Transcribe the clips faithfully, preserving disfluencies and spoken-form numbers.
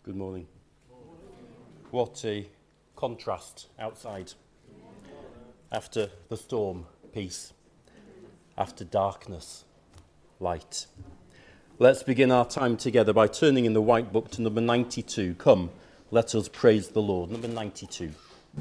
Good morning. What a contrast outside. After the storm, peace. After darkness, light. Let's begin our time together by turning in the White Book to number ninety-two. Come, let us praise the Lord. Number ninety-two.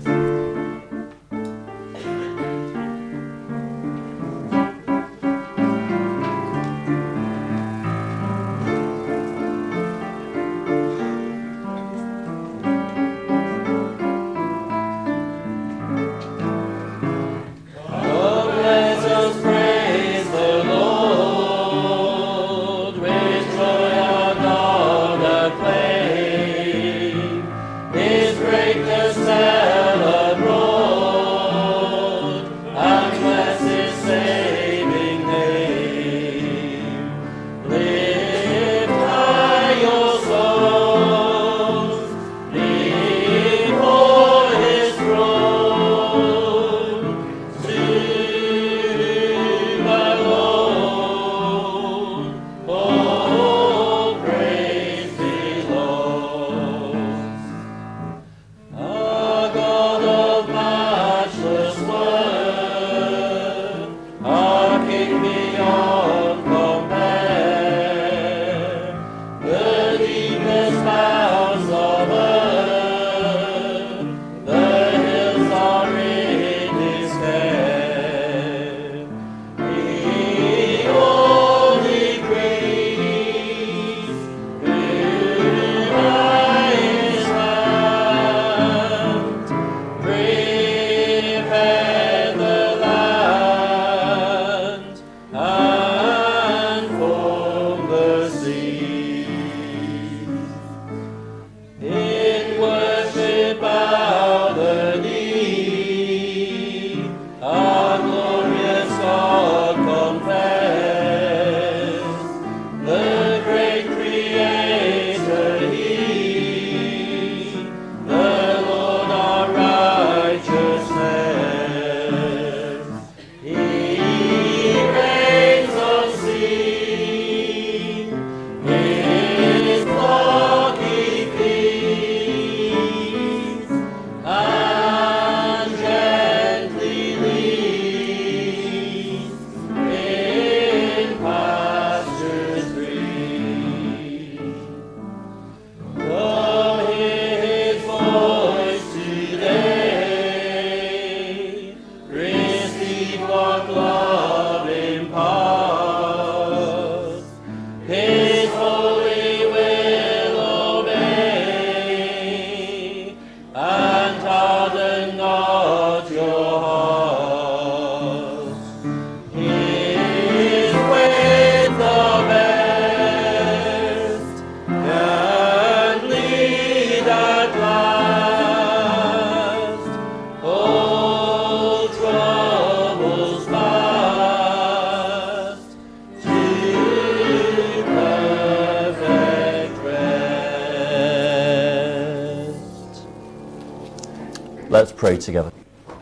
Let's pray together.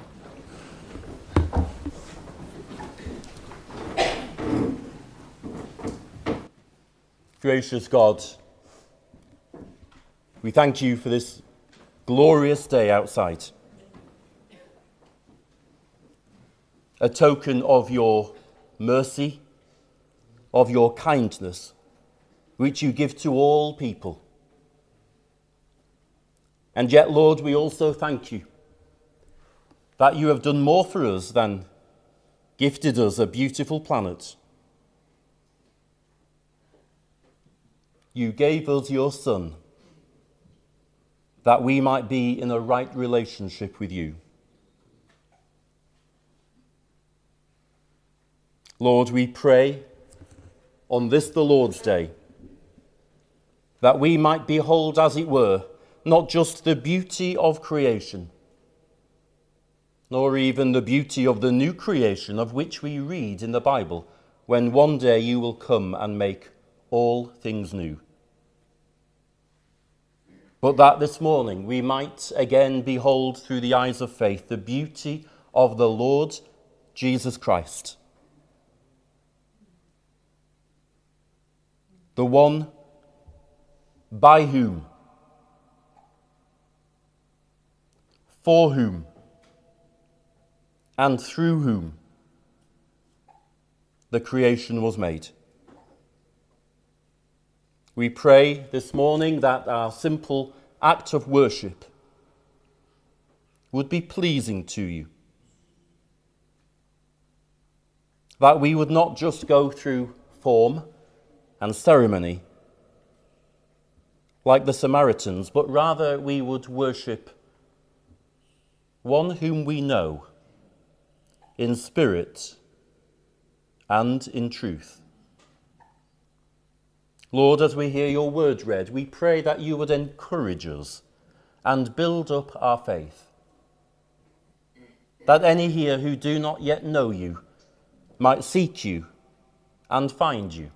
Gracious God, we thank you for this glorious day outside. A token of your mercy, of your kindness, which you give to all people. And yet, Lord, we also thank you that you have done more for us than gifted us a beautiful planet. You gave us your Son, that we might be in a right relationship with you. Lord, we pray on this the Lord's Day, that we might behold, as it were, not just the beauty of creation, nor even the beauty of the new creation of which we read in the Bible, when one day you will come and make all things new. But that this morning we might again behold through the eyes of faith the beauty of the Lord Jesus Christ, the one by whom for whom, and through whom the creation was made. We pray this morning that our simple act of worship would be pleasing to you, that we would not just go through form and ceremony like the Samaritans, but rather we would worship one whom we know in spirit and in truth. Lord, as we hear your word read, we pray that you would encourage us and build up our faith, that any here who do not yet know you might seek you and find you.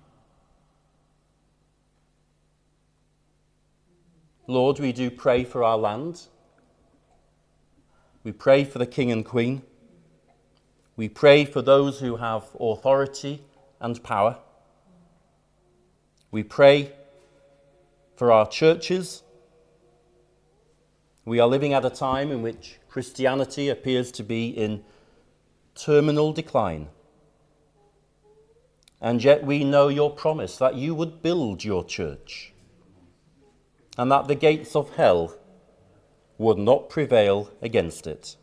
Lord, we do pray for our land. We pray for the King and Queen. We pray for those who have authority and power. We pray for our churches. We are living at a time in which Christianity appears to be in terminal decline. And yet we know your promise that you would build your church and that the gates of hell would not prevail against it.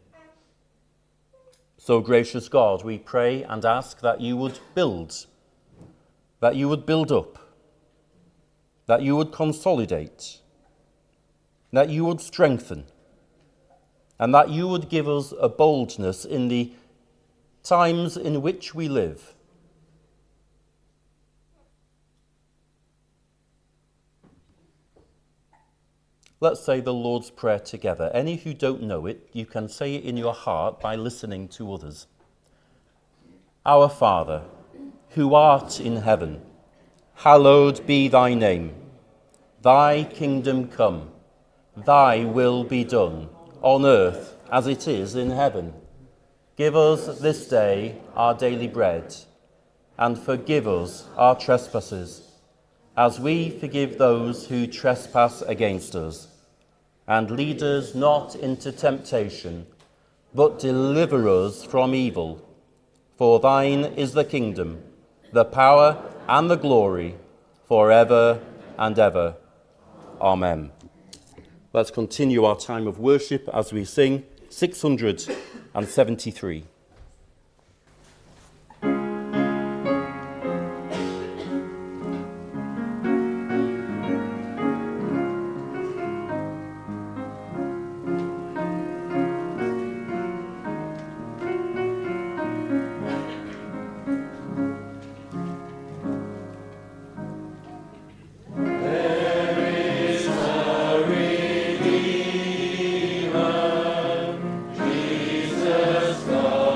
So, gracious God, we pray and ask that you would build, that you would build up, that you would consolidate, that you would strengthen, and that you would give us a boldness in the times in which we live. Let's say the Lord's Prayer together. Any who don't know it, you can say it in your heart by listening to others. Our Father, who art in heaven, hallowed be thy name. Thy kingdom come, thy will be done, on earth as it is in heaven. Give us this day our daily bread, and forgive us our trespasses, as we forgive those who trespass against us. And lead us not into temptation, but deliver us from evil. For thine is the kingdom, the power, and the glory, forever and ever. Amen. Let's continue our time of worship as we sing six hundred seventy-three. Jesus God.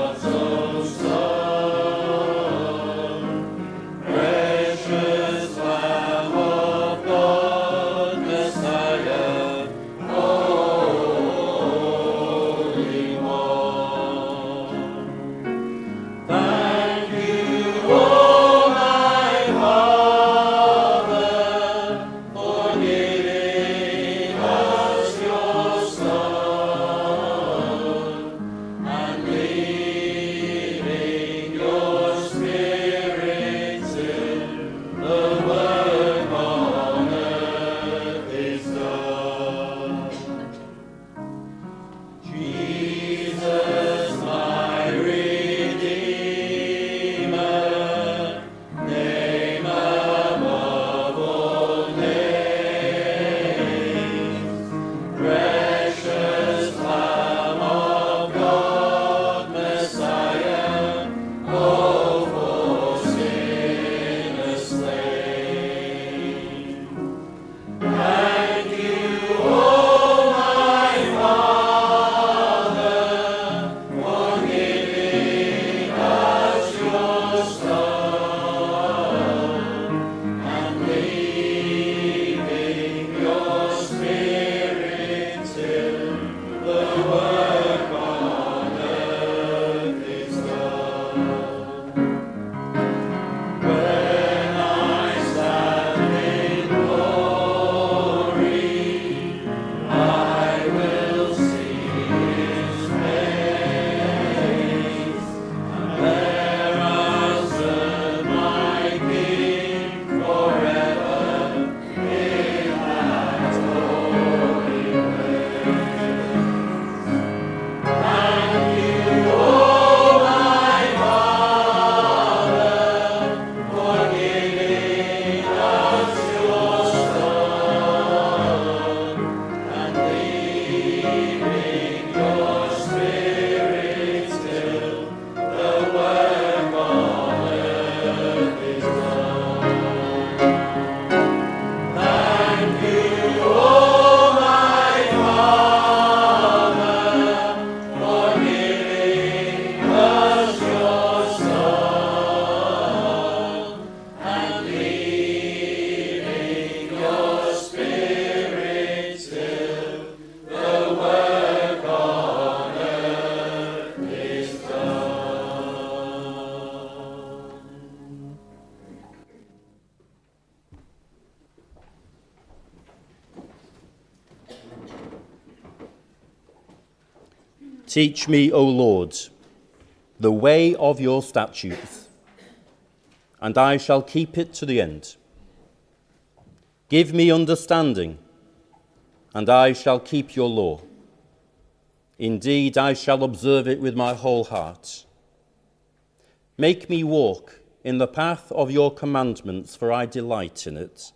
Teach me, O Lord, the way of your statutes, and I shall keep it to the end. Give me understanding, and I shall keep your law. Indeed, I shall observe it with my whole heart. Make me walk in the path of your commandments, for I delight in it.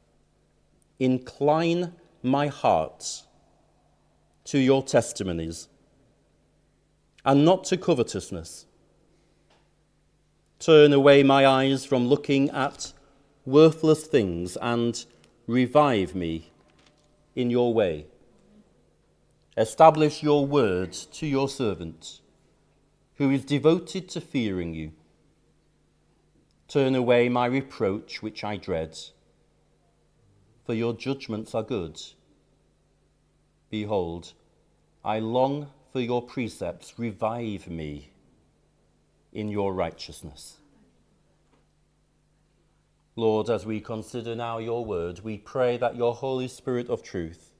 Incline my heart to your testimonies, and not to covetousness. Turn away my eyes from looking at worthless things, and revive me in your way. Establish your word to your servant, who is devoted to fearing you. Turn away my reproach, which I dread, for your judgments are good. Behold, I long for your precepts. Revive me in your righteousness. Lord, as we consider now your word, we pray that your Holy Spirit of truth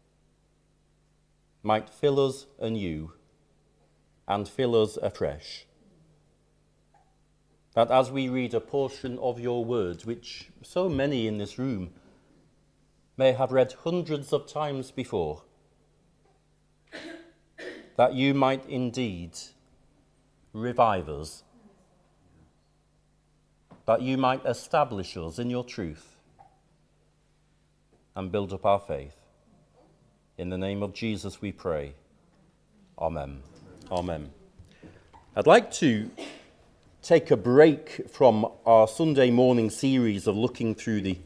might fill us anew and fill us afresh. That as we read a portion of your word, which so many in this room may have read hundreds of times before, that you might indeed revive us, that you might establish us in your truth and build up our faith. In the name of Jesus we pray. Amen. Amen. I'd like to take a break from our Sunday morning series of looking through the,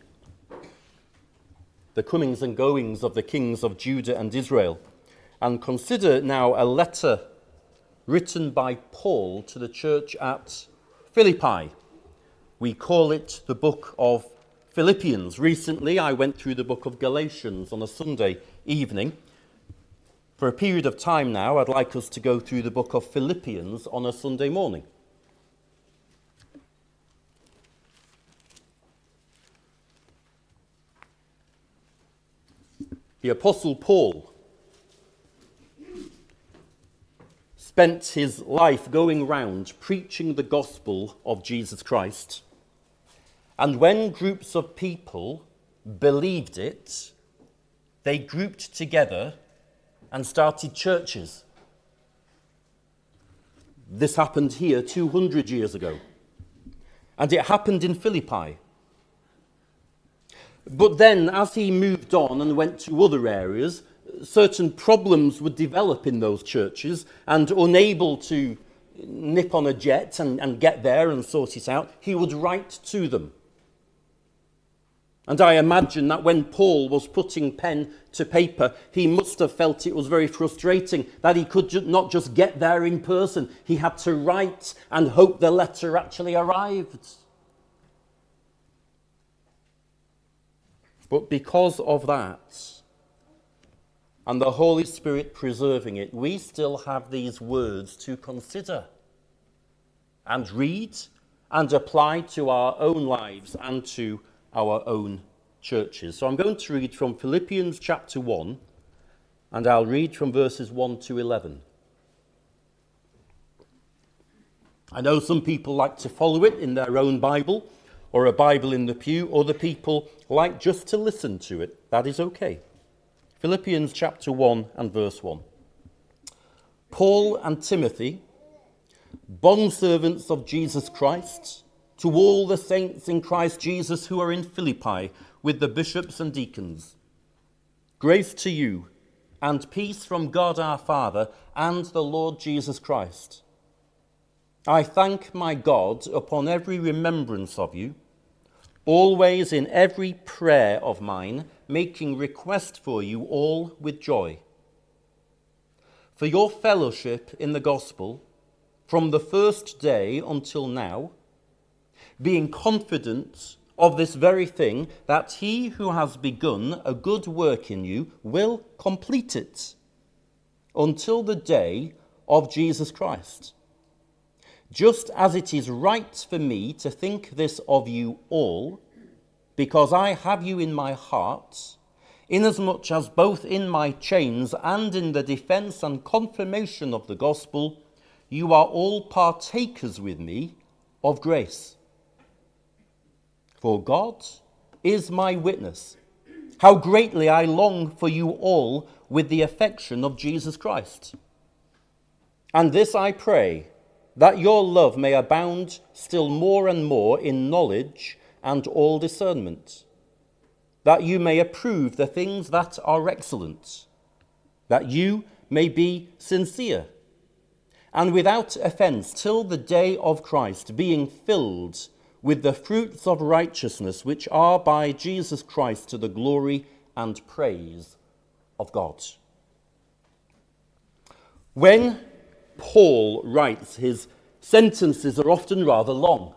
the comings and goings of the kings of Judah and Israel, and consider now a letter written by Paul to the church at Philippi. We call it the book of Philippians. Recently, I went through the book of Galatians on a Sunday evening. For a period of time now, I'd like us to go through the book of Philippians on a Sunday morning. The Apostle Paul spent his life going round preaching the gospel of Jesus Christ. And when groups of people believed it, they grouped together and started churches. This happened here two hundred years ago. And it happened in Philippi. But then, as he moved on and went to other areas, certain problems would develop in those churches, and unable to nip on a jet and, and get there and sort it out, he would write to them. And I imagine that when Paul was putting pen to paper, he must have felt it was very frustrating that he could ju- not just get there in person. He had to write and hope the letter actually arrived. But because of that, and the Holy Spirit preserving it, we still have these words to consider and read and apply to our own lives and to our own churches. So I'm going to read from Philippians chapter one, and I'll read from verses one to eleven. I know some people like to follow it in their own Bible or a Bible in the pew. Other people like just to listen to it. That is okay. Philippians chapter one and verse one. Paul and Timothy, bondservants of Jesus Christ, to all the saints in Christ Jesus who are in Philippi, with the bishops and deacons. Grace to you, and peace from God our Father and the Lord Jesus Christ. I thank my God upon every remembrance of you, always in every prayer of mine, making request for you all with joy, for your fellowship in the gospel from the first day until now, being confident of this very thing, that he who has begun a good work in you will complete it until the day of Jesus Christ. Just as it is right for me to think this of you all, because I have you in my heart, inasmuch as both in my chains and in the defense and confirmation of the gospel, you are all partakers with me of grace. For God is my witness, how greatly I long for you all with the affection of Jesus Christ. And this I pray, that your love may abound still more and more in knowledge and all discernment, that you may approve the things that are excellent, that you may be sincere and without offense till the day of Christ, being filled with the fruits of righteousness which are by Jesus Christ to the glory and praise of God. When Paul writes, his sentences are often rather long.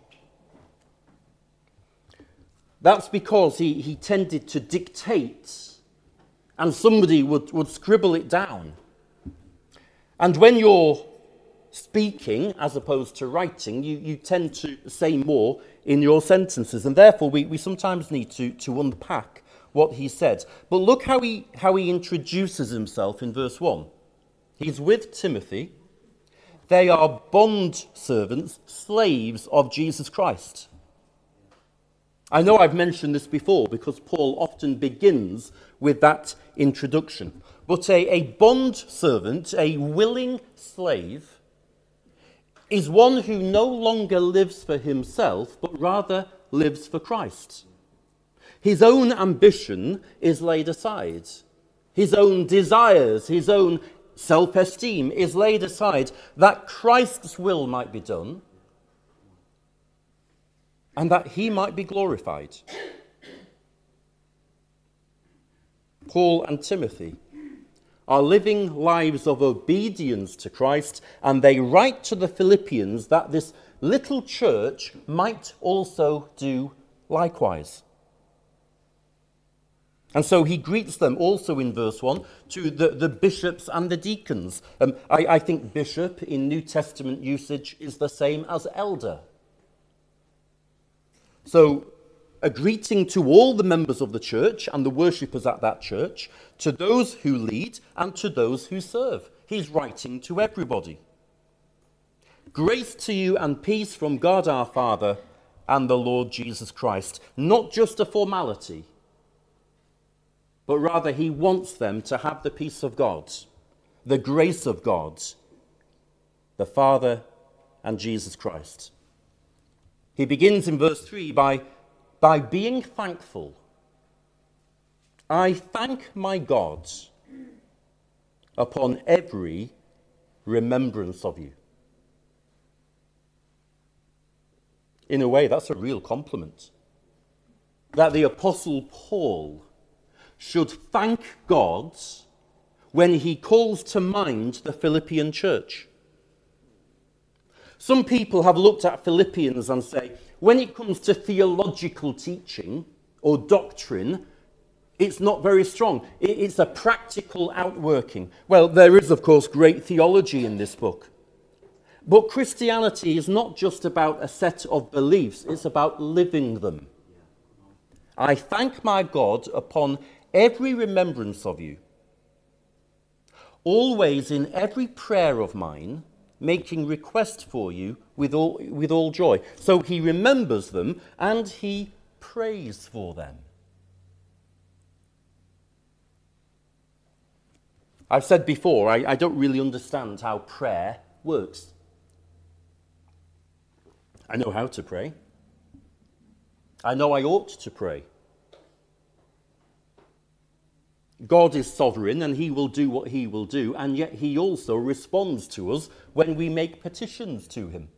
That's because he, he tended to dictate, and somebody would, would scribble it down. And when you're speaking as opposed to writing, you, you tend to say more in your sentences, and therefore we, we sometimes need to, to unpack what he said. But look how he, how he introduces himself in verse one. He's with Timothy. They are bond servants, slaves of Jesus Christ. I know I've mentioned this before because Paul often begins with that introduction. But a, a bond servant, a willing slave, is one who no longer lives for himself, but rather lives for Christ. His own ambition is laid aside. His own desires, his own self-esteem is laid aside, that Christ's will might be done and that he might be glorified. Paul and Timothy are living lives of obedience to Christ, and they write to the Philippians that this little church might also do likewise. And so he greets them also in verse one to the, the bishops and the deacons. Um, I, I think bishop in New Testament usage is the same as elder. So a greeting to all the members of the church and the worshippers at that church, to those who lead and to those who serve. He's writing to everybody. Grace to you and peace from God our Father and the Lord Jesus Christ. Not just a formality, but rather he wants them to have the peace of God, the grace of God, the Father and Jesus Christ. He begins in verse three by, by being thankful. I thank my God upon every remembrance of you. In a way, that's a real compliment. That the Apostle Paul should thank God when he calls to mind the Philippian church. Some people have looked at Philippians and say, when it comes to theological teaching or doctrine, it's not very strong. It's a practical outworking. Well, there is, of course, great theology in this book. But Christianity is not just about a set of beliefs, it's about living them. I thank my God upon every remembrance of you, always in every prayer of mine, making request for you with all, with all joy. So he remembers them and he prays for them. I've said before, I, I don't really understand how prayer works. I know how to pray. I know I ought to pray. God is sovereign and he will do what he will do, and yet he also responds to us when we make petitions to him.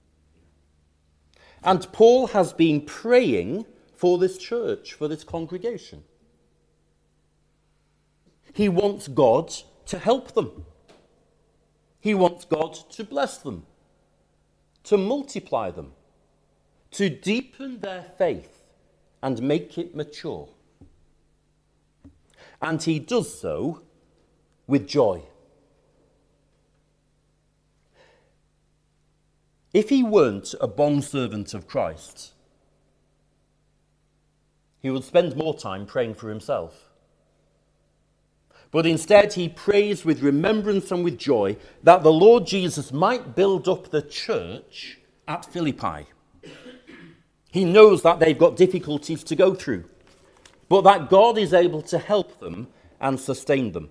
And Paul has been praying for this church, for this congregation. He wants God to help them. He wants God to bless them, to multiply them, to deepen their faith and make it mature. And he does so with joy. If he weren't a bondservant of Christ, he would spend more time praying for himself. but instead he prays with remembrance and with joy that the Lord Jesus might build up the church at Philippi. He knows that they've got difficulties to go through, but that God is able to help them and sustain them.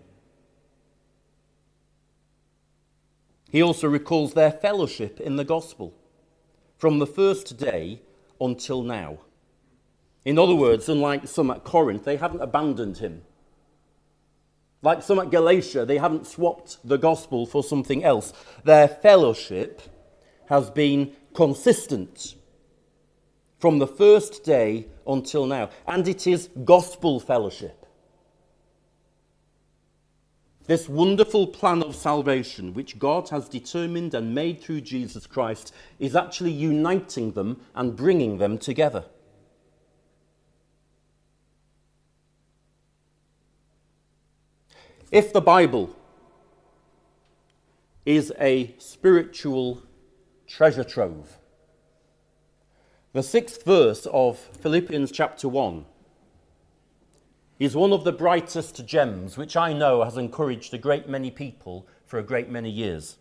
He also recalls their fellowship in the gospel from the first day until now. In other words, unlike some at Corinth, they haven't abandoned him. Like some at Galatia, they haven't swapped the gospel for something else. Their fellowship has been consistent from the first day until now, and it is gospel fellowship. This wonderful plan of salvation, which God has determined and made through Jesus Christ, is actually uniting them and bringing them together. If the Bible is a spiritual treasure trove, the sixth verse of Philippians chapter one is one of the brightest gems which I know has encouraged a great many people for a great many years.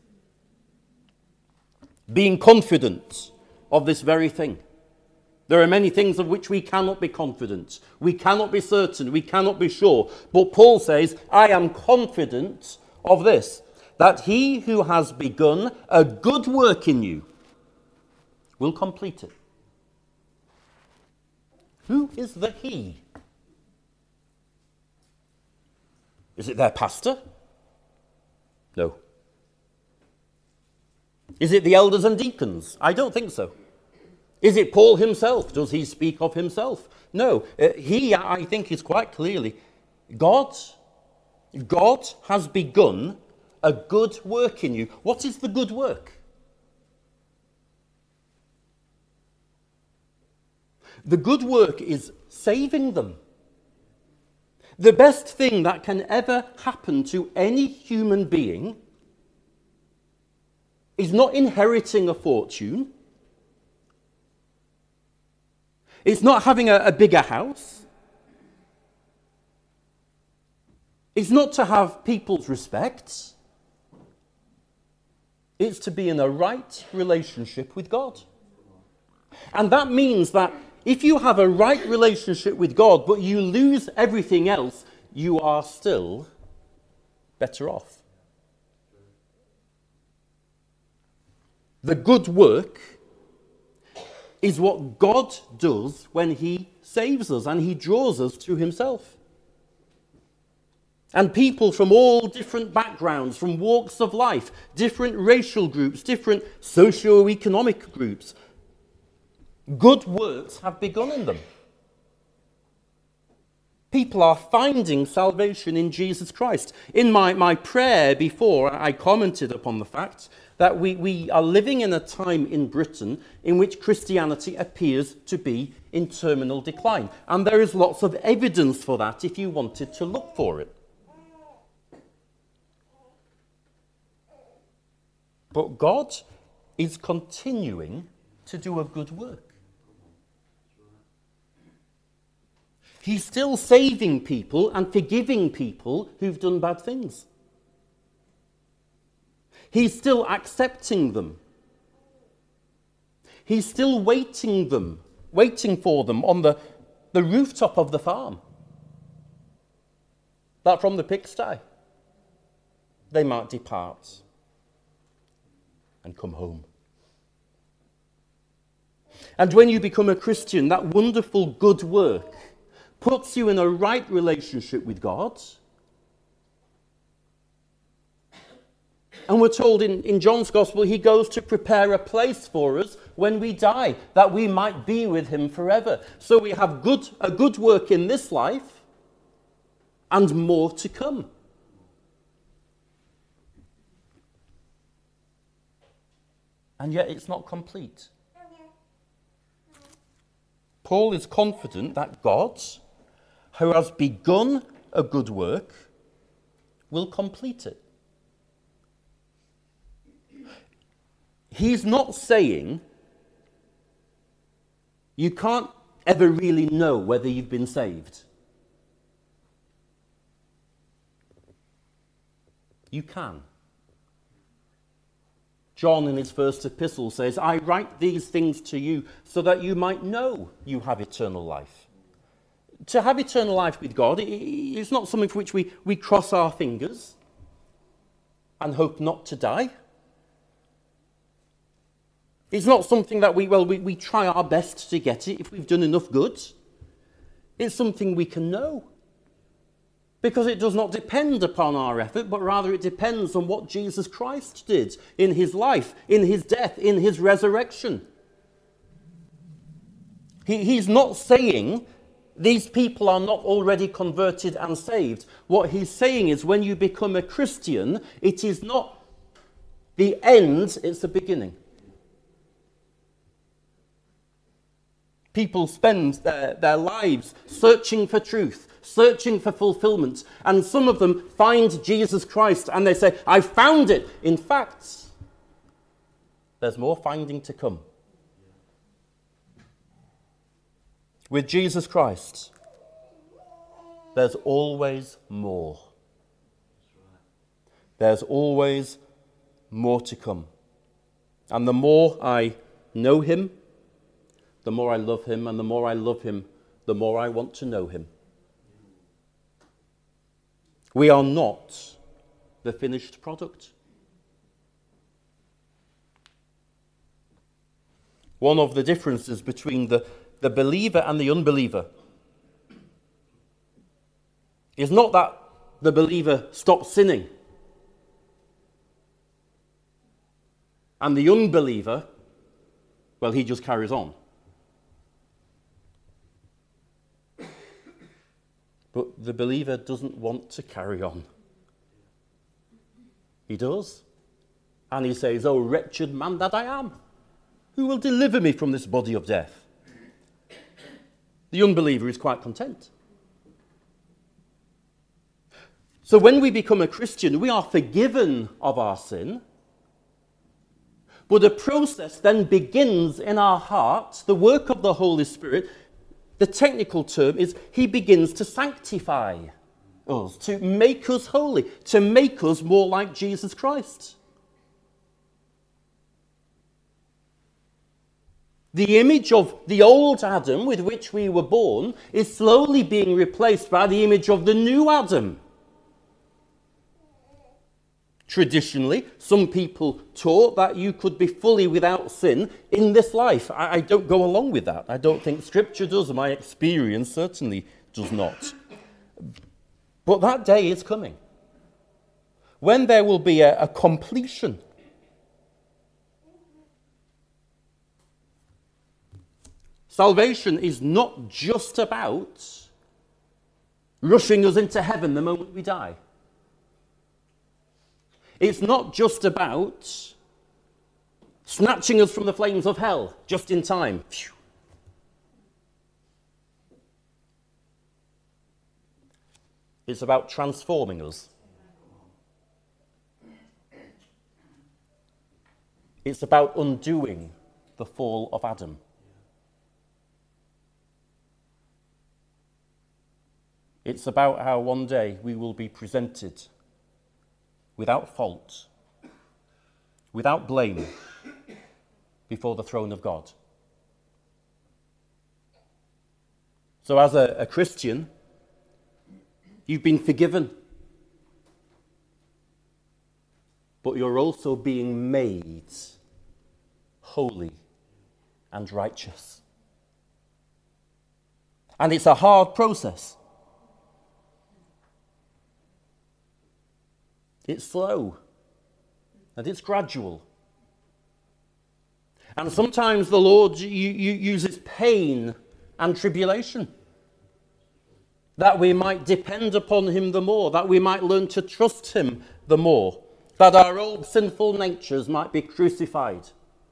Being confident of this very thing. There are many things of which we cannot be confident. We cannot be certain. We cannot be sure. But Paul says, I am confident of this, that he who has begun a good work in you will complete it. Who is the he? Is it their pastor? No. Is it the elders and deacons? I don't think so. Is it Paul himself? Does he speak of himself? No. Uh, he, I think, is quite clearly God. God has begun a good work in you. What is the good work? The good work is saving them. The best thing that can ever happen to any human being is not inheriting a fortune. It's not having a, a bigger house. It's not to have people's respect. It's to be in a right relationship with God. And that means that if you have a right relationship with God, but you lose everything else, you are still better off. The good work is what God does when he saves us and he draws us to himself. And people from all different backgrounds, from walks of life, different racial groups, different socio-economic groups, good works have begun in them. People are finding salvation in Jesus Christ. In my, my prayer before, I commented upon the fact that we, we are living in a time in Britain in which Christianity appears to be in terminal decline. And there is lots of evidence for that if you wanted to look for it. But God is continuing to do a good work. He's still saving people and forgiving people who've done bad things. He's still accepting them. He's still waiting them, waiting for them on the, the rooftop of the farm. That from the pigsty, they might depart and come home. And when you become a Christian, that wonderful good work puts you in a right relationship with God. And we're told in, in John's Gospel, he goes to prepare a place for us when we die, that we might be with him forever. So we have good, a good work in this life and more to come. And yet it's not complete. Paul is confident that God, who has begun a good work, will complete it. He's not saying you can't ever really know whether you've been saved. You can. John in his first epistle says, I write these things to you so that you might know you have eternal life. To have eternal life with God is not something for which we, we cross our fingers and hope not to die. It's not something that we, well, we, we try our best to get it if we've done enough good. It's something we can know. Because it does not depend upon our effort, but rather it depends on what Jesus Christ did in his life, in his death, in his resurrection. He, he's not saying these people are not already converted and saved. What he's saying is when you become a Christian, it is not the end, it's the beginning. People spend their, their lives searching for truth, searching for fulfillment, and some of them find Jesus Christ and they say, I found it. In fact, there's more finding to come. With Jesus Christ, there's always more. There's always more to come. And the more I know him, the more I love him, and the more I love him, the more I want to know him. We are not the finished product. One of the differences between the, the believer and the unbeliever is not that the believer stops sinning and the unbeliever, well, he just carries on. But the believer doesn't want to carry on. He does. And he says, oh, wretched man that I am, who will deliver me from this body of death? The unbeliever is quite content. So when we become a Christian, we are forgiven of our sin. But a process then begins in our hearts, the work of the Holy Spirit. The technical term is he begins to sanctify us, to make us holy, to make us more like Jesus Christ. The image of the old Adam with which we were born is slowly being replaced by the image of the new Adam. Traditionally, some people taught that you could be fully without sin in this life. I, I don't go along with that. I don't think Scripture does, and my experience certainly does not. But that day is coming, when there will be a, a completion. Salvation is not just about rushing us into heaven the moment we die. It's not just about snatching us from the flames of hell just in time. Phew. It's about transforming us. It's about undoing the fall of Adam. It's about how one day we will be presented without fault, without blame, before the throne of God. So as a, a Christian, you've been forgiven, but you're also being made holy and righteous. And it's a hard process. It's slow, and it's gradual. And sometimes the Lord you, you uses pain and tribulation, that we might depend upon him the more, that we might learn to trust him the more, that our old sinful natures might be crucified.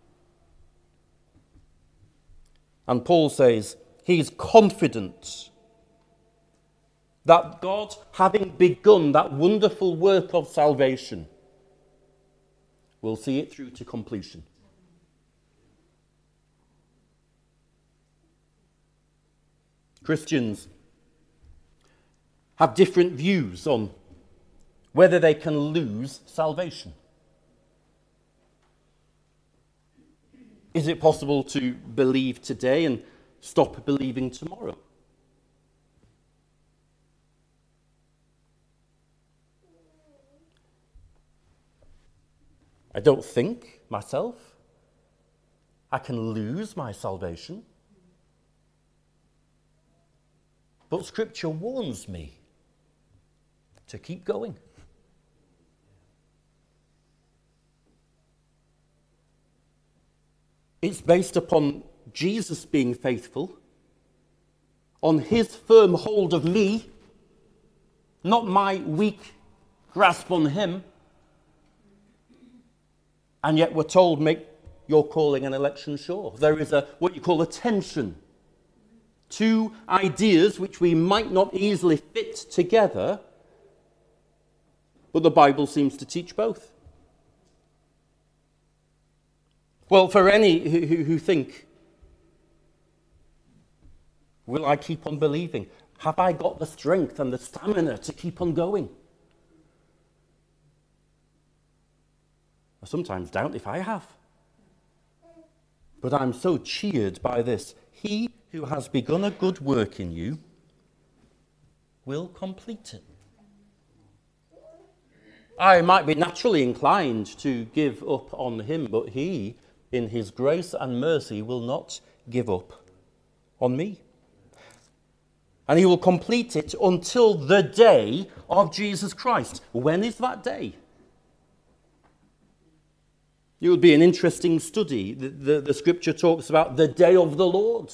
And Paul says he's confident that God, having begun that wonderful work of salvation, will see it through to completion. Christians have different views on whether they can lose salvation. Is it possible to believe today and stop believing tomorrow? I don't think myself I can lose my salvation. But Scripture warns me to keep going. It's based upon Jesus being faithful, on his firm hold of me, not my weak grasp on him. And yet we're told, make your calling and election sure. There is a what you call a tension. Two ideas which we might not easily fit together, but the Bible seems to teach both. Well, for any who, who, who think, will I keep on believing? Have I got the strength and the stamina to keep on going? I sometimes doubt if I have. But I'm so cheered by this. He who has begun a good work in you will complete it. I might be naturally inclined to give up on him, but he, in his grace and mercy, will not give up on me. And he will complete it until the day of Jesus Christ. When is that day? It would be an interesting study. The, the, the scripture talks about the day of the Lord.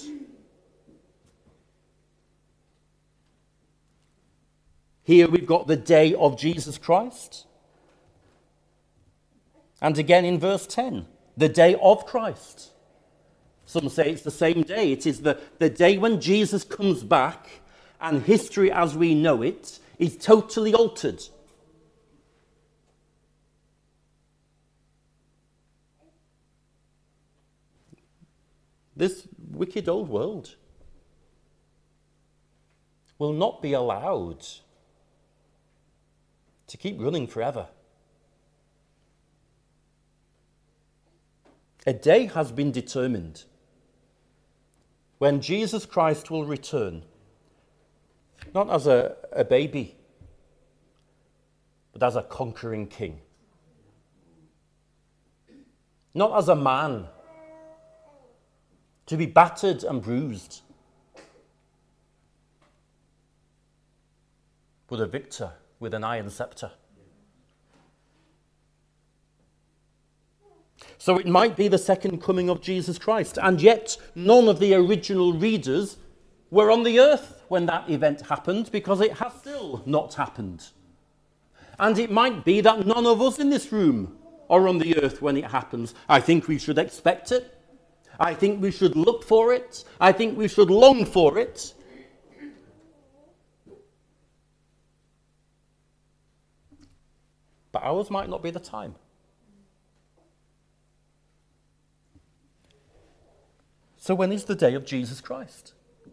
Here we've got the day of Jesus Christ. And again in verse ten, the day of Christ. Some say it's the same day. It is the, the day when Jesus comes back and history as we know it is totally altered. This wicked old world will not be allowed to keep running forever. A day has been determined when Jesus Christ will return, not as a, a baby, but as a conquering king. Not as a man, to be battered and bruised, but a victor with an iron scepter. So it might be the second coming of Jesus Christ, and yet none of the original readers were on the earth when that event happened, because it has still not happened. And it might be that none of us in this room are on the earth when it happens. I think we should expect it. I think we should look for it. I think we should long for it. But ours might not be the time. So when is the day of Jesus Christ?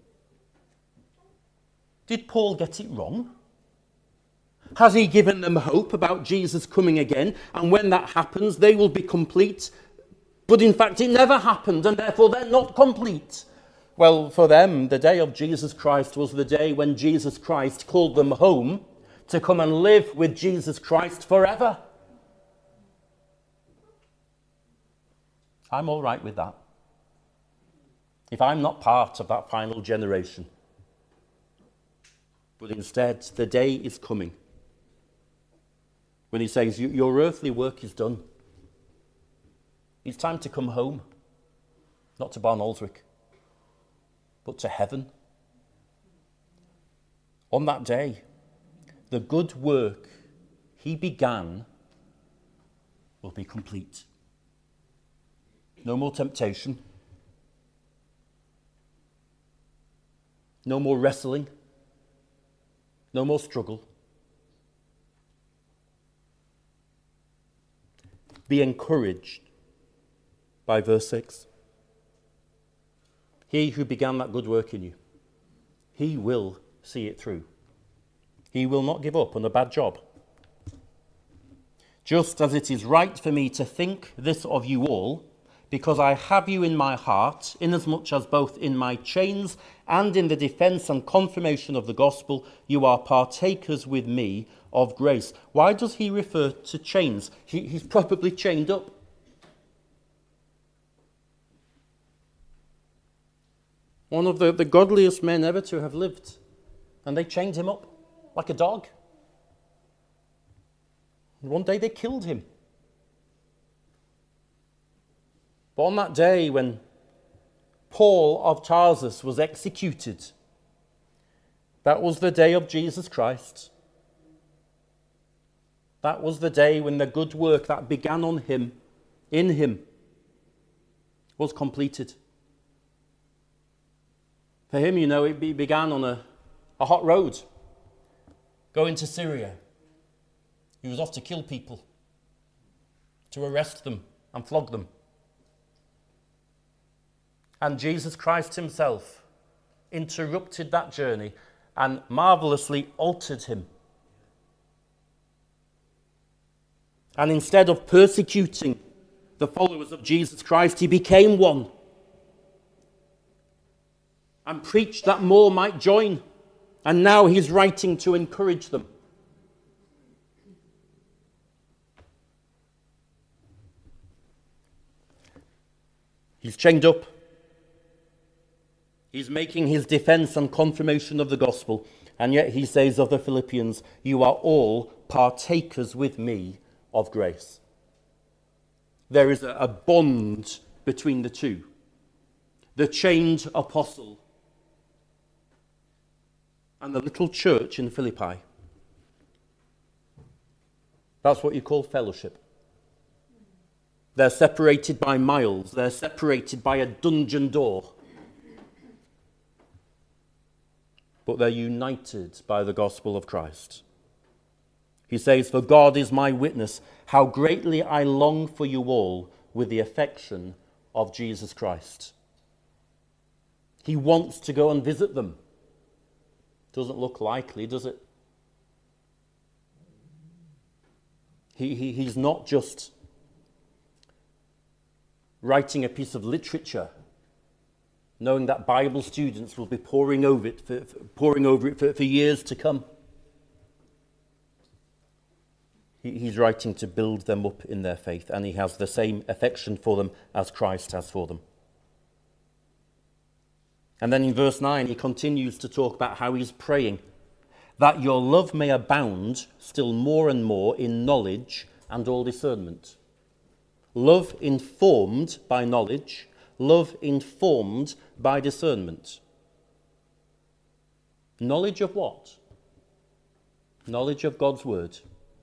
Did Paul get it wrong? Has he given them hope about Jesus coming again? And when that happens, they will be complete. But in fact, it never happened, and therefore they're not complete. Well, for them, the day of Jesus Christ was the day when Jesus Christ called them home to come and live with Jesus Christ forever. I'm all right with that. If I'm not part of that final generation. But instead, the day is coming when he says, your earthly work is done. It's time to come home, not to Barn Aldrich, but to heaven. On that day, the good work he began will be complete. No more temptation. No more wrestling. No more struggle. Be encouraged by verse six. He who began that good work in you, he will see it through. He will not give up on a bad job. just as it is right for me to think this of you all, because I have you in my heart, inasmuch as both in my chains and in the defense and confirmation of the gospel, you are partakers with me of grace. Why does he refer to chains? He, he's probably chained up. One of the, the godliest men ever to have lived. And they chained him up like a dog. And one day they killed him. But on that day when Paul of Tarsus was executed, that was the day of Jesus Christ. That was the day when the good work that began on him, in him, was completed. For him, you know, it began on a, a hot road, going to Syria. He was off to kill people, to arrest them and flog them. And Jesus Christ himself interrupted that journey and marvelously altered him. And instead of persecuting the followers of Jesus Christ, he became one and preached that more might join. And now he's writing to encourage them. He's chained up. He's making his defense and confirmation of the gospel. And yet he says of the Philippians, you are all partakers with me of grace. There is a bond between the two. The chained apostle and the little church in Philippi. That's what you call fellowship. They're separated by miles. They're separated by a dungeon door. But they're united by the gospel of Christ. He says, for God is my witness, how greatly I long for you all with the affection of Jesus Christ. He wants to go and visit them. Doesn't look likely, does it? He, he, he's not just writing a piece of literature, knowing that Bible students will be poring over it for, for, poring over it for, for years to come. He, he's writing to build them up in their faith, and he has the same affection for them as Christ has for them. And then in verse nine, he continues to talk about how he's praying that your love may abound still more and more in knowledge and all discernment. Love informed by knowledge, love informed by discernment. Knowledge of what? Knowledge of God's word.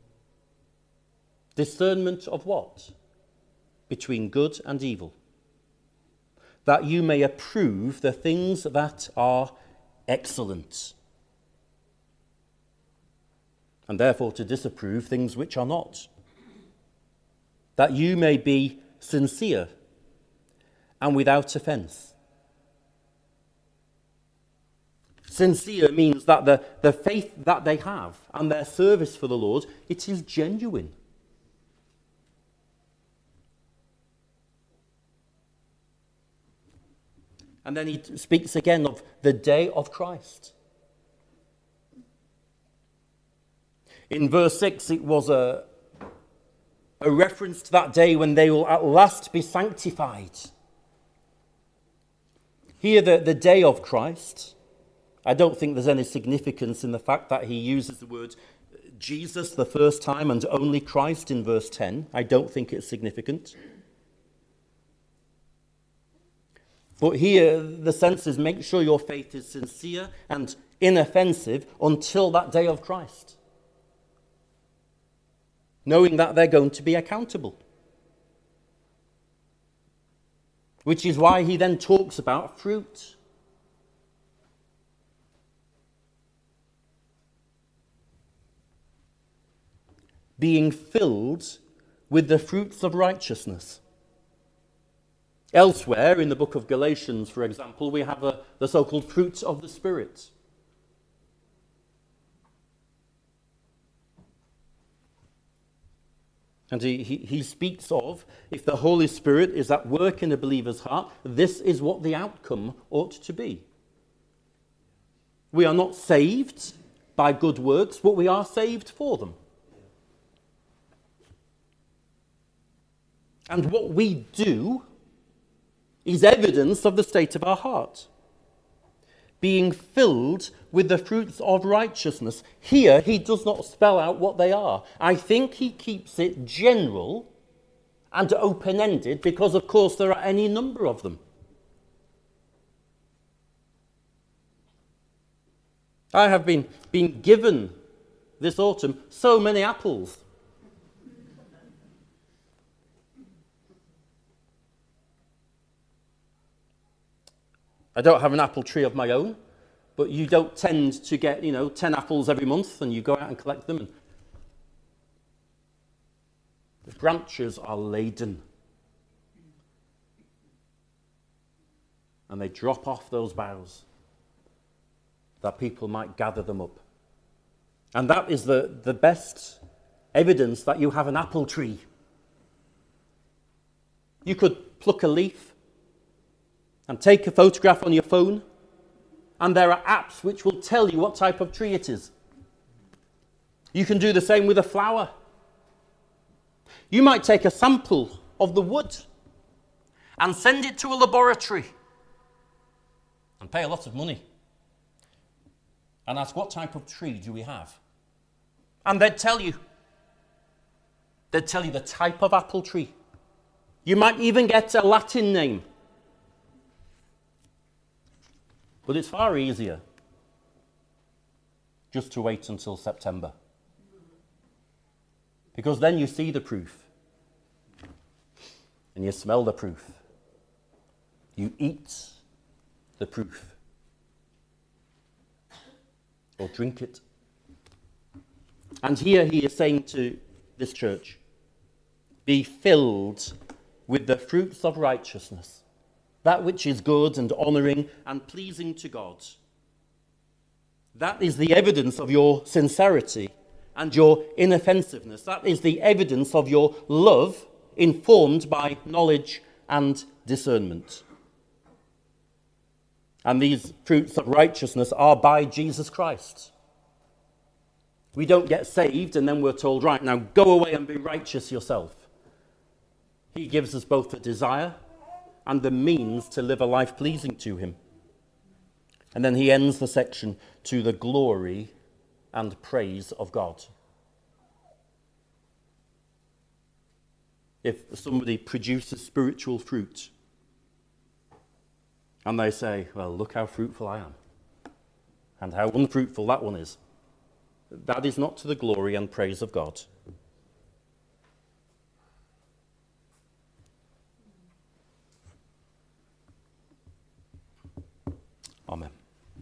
Discernment of what? Between good and evil. That you may approve the things that are excellent, and therefore to disapprove things which are not. That you may be sincere and without offence. Sincere means that the, the faith that they have and their service for the Lord, it is genuine. And then he speaks again of the day of Christ. In verse six, it was a, a reference to that day when they will at last be sanctified. Here, the, the day of Christ, I don't think there's any significance in the fact that he uses the word Jesus the first time and only Christ in verse ten. I don't think it's significant. But here, the sense is make sure your faith is sincere and inoffensive until that day of Christ. Knowing that they're going to be accountable. Which is why he then talks about fruit. Being filled with the fruits of righteousness. Elsewhere, in the book of Galatians, for example, we have a, the so-called fruits of the Spirit. And he, he, he speaks of, if the Holy Spirit is at work in a believer's heart, this is what the outcome ought to be. We are not saved by good works, but we are saved for them. And what we do is evidence of the state of our heart. Being filled with the fruits of righteousness. Here, he does not spell out what they are. I think he keeps it general and open-ended because, of course, there are any number of them. I have been, been given this autumn so many apples. I don't have an apple tree of my own, but you don't tend to get, you know, ten apples every month and you go out and collect them. And the branches are laden. And they drop off those boughs that people might gather them up. And that is the, the best evidence that you have an apple tree. You could pluck a leaf and take a photograph on your phone, and there are apps which will tell you what type of tree it is. You can do the same with a flower. You might take a sample of the wood and send it to a laboratory and pay a lot of money and ask, what type of tree do we have? And they'd tell you. They'd tell you the type of apple tree. You might even get a Latin name. But it's far easier just to wait until September. Because then you see the proof. And you smell the proof. You eat the proof. Or drink it. And here he is saying to this church, be filled with the fruits of righteousness. That which is good and honouring and pleasing to God. That is the evidence of your sincerity and your inoffensiveness. That is the evidence of your love informed by knowledge and discernment. And these fruits of righteousness are by Jesus Christ. We don't get saved and then we're told, right, now go away and be righteous yourself. He gives us both the desire and the means to live a life pleasing to him. And then he ends the section to the glory and praise of God. If somebody produces spiritual fruit and they say, well, look how fruitful I am and how unfruitful that one is, that is not to the glory and praise of God. Amen.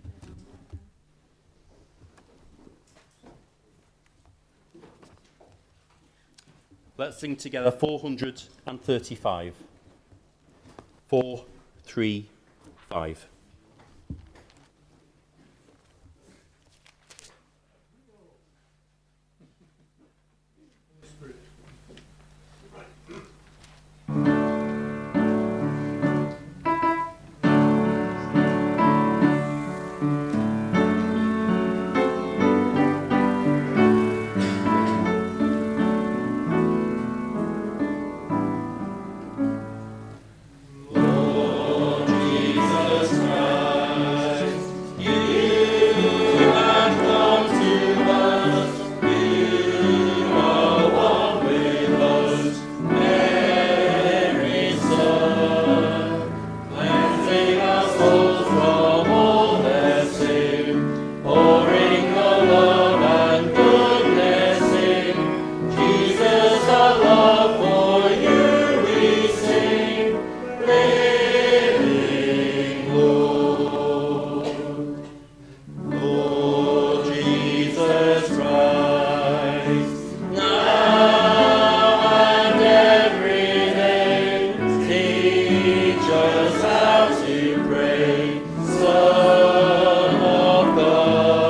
Let's sing together four hundred thirty-five. Four, three, five.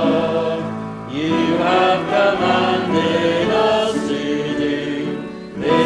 Commanded us to do this.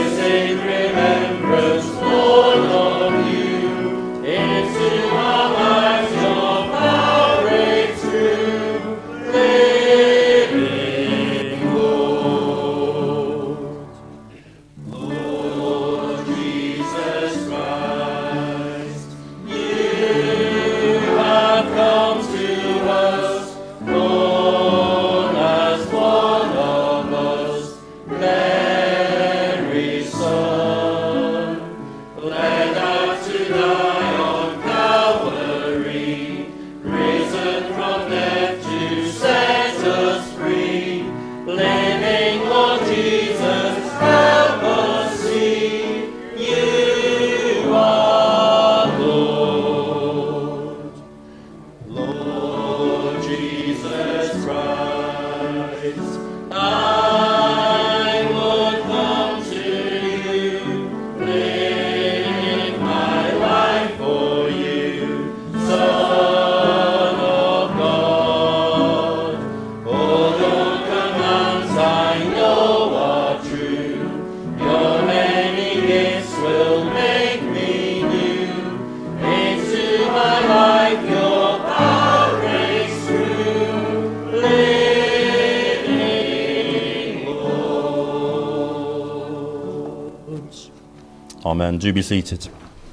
Amen. Do be seated.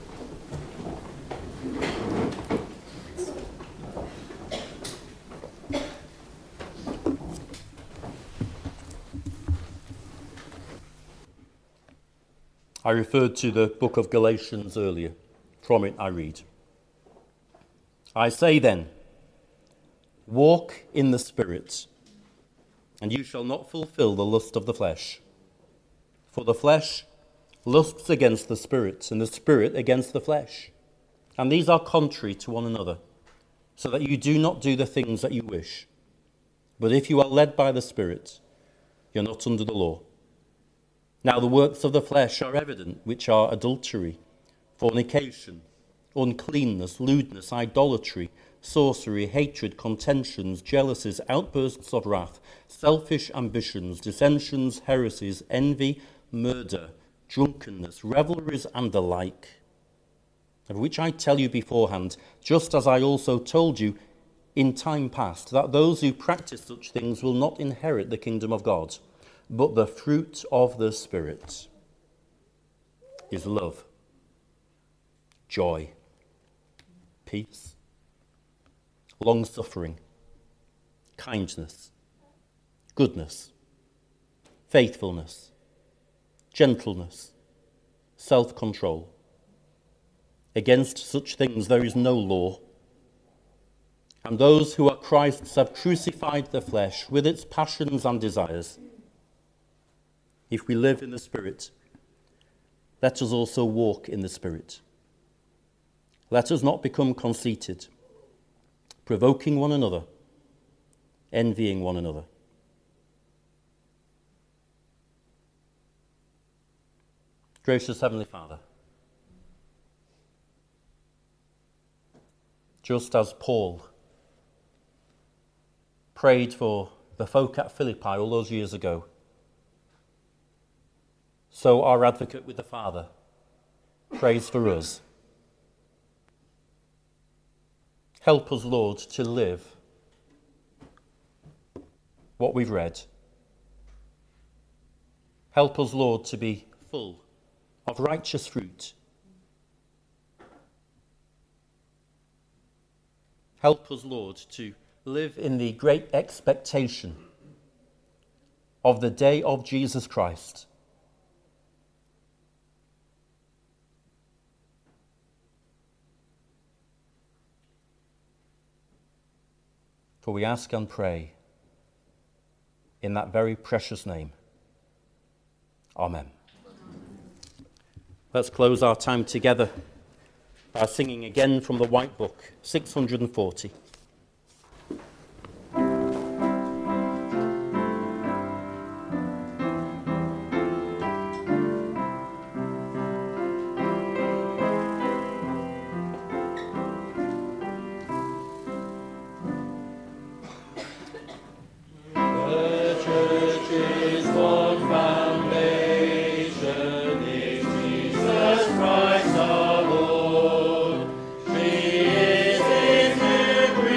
I referred to the book of Galatians earlier. From it I read. I say then, walk in the Spirit, and you shall not fulfill the lust of the flesh. For the flesh lusts against the Spirit, and the Spirit against the flesh. And these are contrary to one another, so that you do not do the things that you wish. But if you are led by the Spirit, you're not under the law. Now the works of the flesh are evident, which are adultery, fornication, uncleanness, lewdness, idolatry, sorcery, hatred, contentions, jealousies, outbursts of wrath, selfish ambitions, dissensions, heresies, envy, murder, drunkenness, revelries, and the like, of which I tell you beforehand, just as I also told you in time past, that those who practice such things will not inherit the kingdom of God. But the fruit of the Spirit is love, joy, peace, long-suffering, kindness, goodness, faithfulness, gentleness, self-control. Against such things there is no law. And those who are Christ's have crucified the flesh with its passions and desires. If we live in the Spirit, let us also walk in the Spirit. Let us not become conceited, provoking one another, envying one another. Gracious Heavenly Father, just as Paul prayed for the folk at Philippi all those years ago, so our advocate with the Father prays for us. Help us, Lord, to live what we've read. Help us, Lord, to be full of righteous fruit. Help us, Lord, to live in the great expectation of the day of Jesus Christ. For we ask and pray in that very precious name. Amen. Let's close our time together by singing again from the White Book, six hundred forty. Christ our Lord, she is his new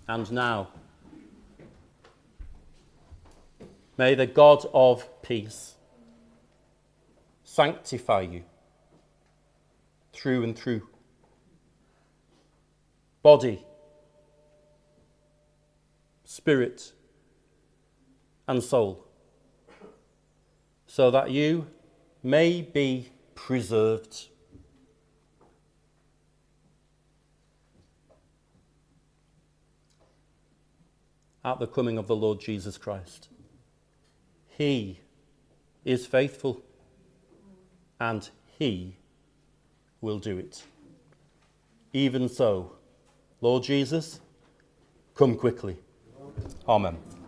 and now. May the God of peace sanctify you through and through, body, spirit, and soul, so that you may be preserved. At the coming of the Lord Jesus Christ. He is faithful, and he will do it. Even so, Lord Jesus, come quickly. Amen.